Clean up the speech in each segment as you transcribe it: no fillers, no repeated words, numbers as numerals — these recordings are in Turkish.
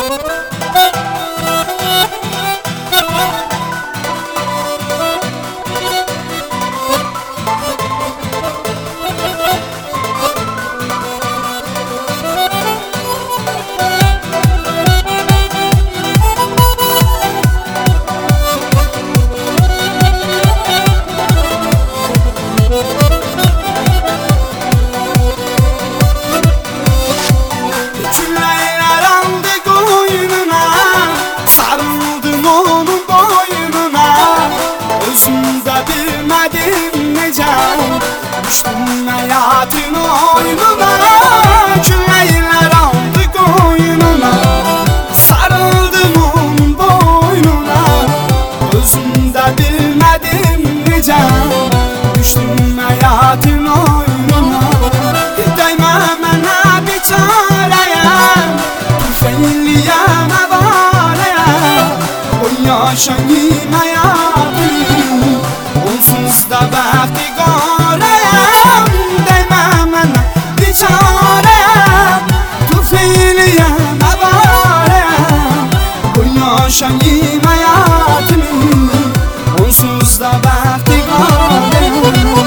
Bilmedim nece düştüm hayatın oyununa. Küleyler aldı koynuna, sarıldım onun boynuna. Özümde bilmedim nece düştüm hayatın oyununa. Değme bana bir çareye, tüfeğliyem avareye. O yaşayayım hayatım, onsuz da bəxtiqarəm. Değme bana bir çareye, tüfeğliyem avareye. O yaşayayım hayatım, onsuz da bəxtiqarəm.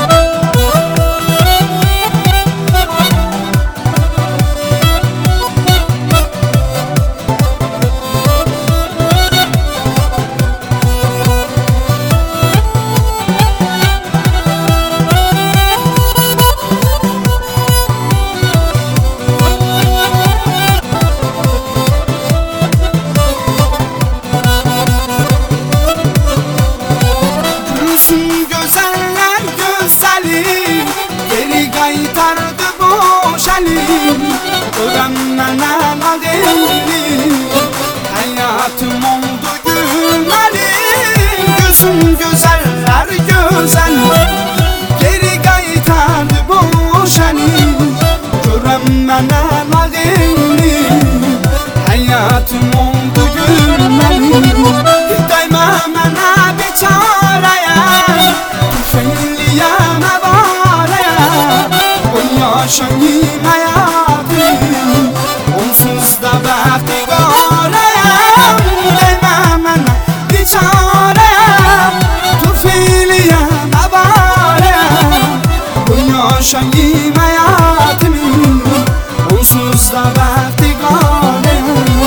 Gözeller güzeli, geri kaytardı boş elim. Öğrenmenen adeli, hayatım oldu gülmeli. Gözüm güzeller güzeli, geri kaytardı boş elim. Öğrenmenen adeli, hayatım oldu gülmeli. Değme bana bir çareye, tüfeğliyem avareye. O yaşayayım hayatım, onsuz da bəxtiqarəm. Değme bana bir çareye, tüfeğliyem avareye. O yaşayayım hayatım, onsuz da bəxtiqarəm.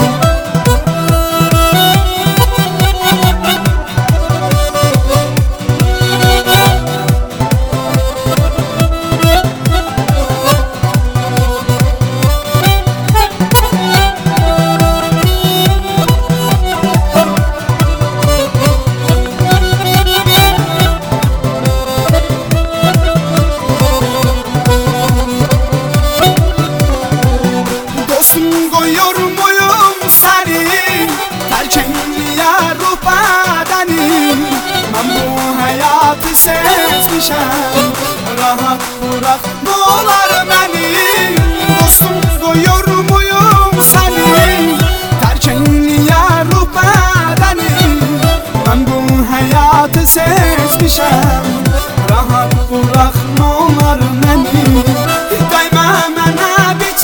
Koyuyor muyum seni terkenliye ruh bedeni? Ben bu hayatı seçmişim, rahat bırak ne olar beni. Dostum koyuyor muyum seni terkenliye ruh bedeni? Ben bu hayatı seçmişim, rahat bırak ne olar beni. Değme bana bir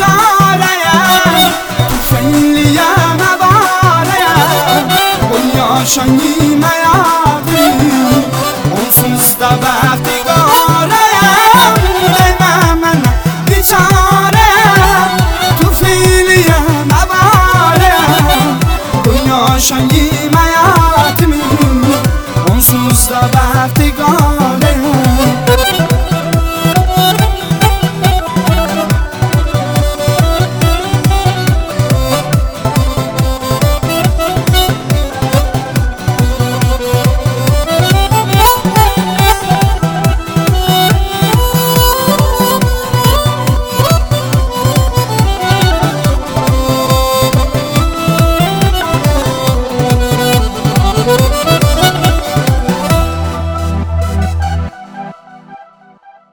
tüfeğliyem avareye. O yaşayayım